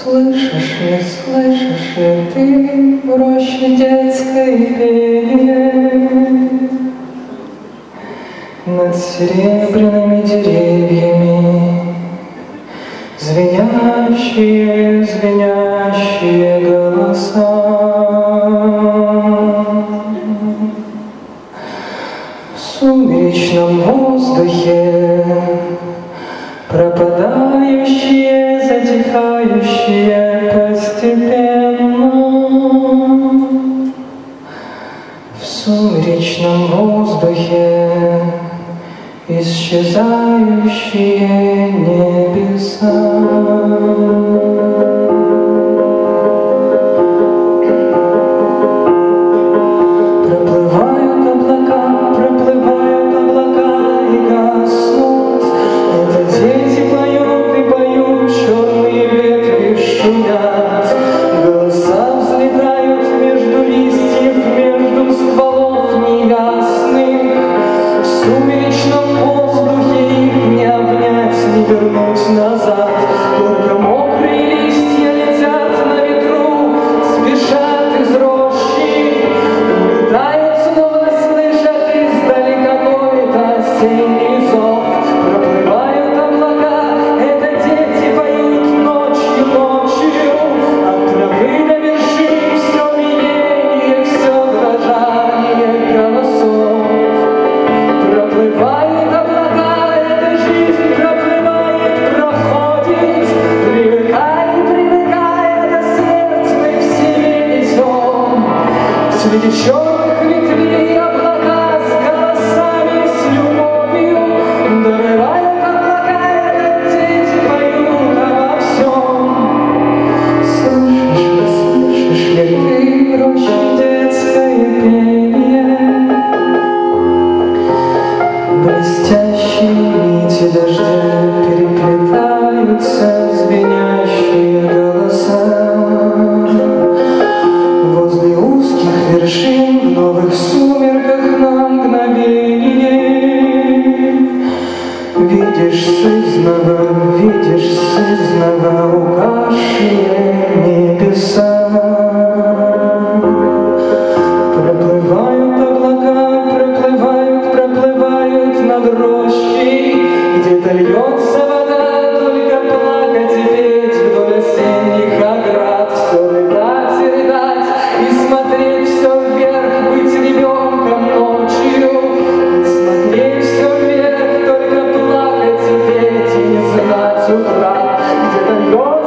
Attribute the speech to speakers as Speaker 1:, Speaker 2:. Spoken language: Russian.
Speaker 1: Слышишь ли ты в роще детской пение над серебряными деревьями звенящие, звенящие голоса? В сумеречном воздухе пропадающие, затихающие постепенно. В сумеречном воздухе исчезающие небеса. Назад, только мокрые листья летят на ветру, спешат из рощи, улетают снова, слышат издали какой-то осенний зов. Проплывают облака, это дети поют ночью, ночью, от травы до вершин все биение, все дрожание голосов. Проплывают облака, это жизнь проплывает. Среди черных ветвей облака с голосами, с любовью дорывают облака, это дети поют обо всем. Слышишь ли ты в роще детское пение? Блестящие нити дождя переплетаются в звенящие голоса. Возле узких вершин в новых сумерках на мгновение видишь сызнова угасшие небеса. Проплывают облака, проплывают над рощей, где-то льется вода, только плакать и петь вдоль осенних оград, все рыдать и рыдать, и смотреть все вверх, быть ребенком ночью, и смотреть все вверх, только плакать и петь, и не знать утра, где-то льется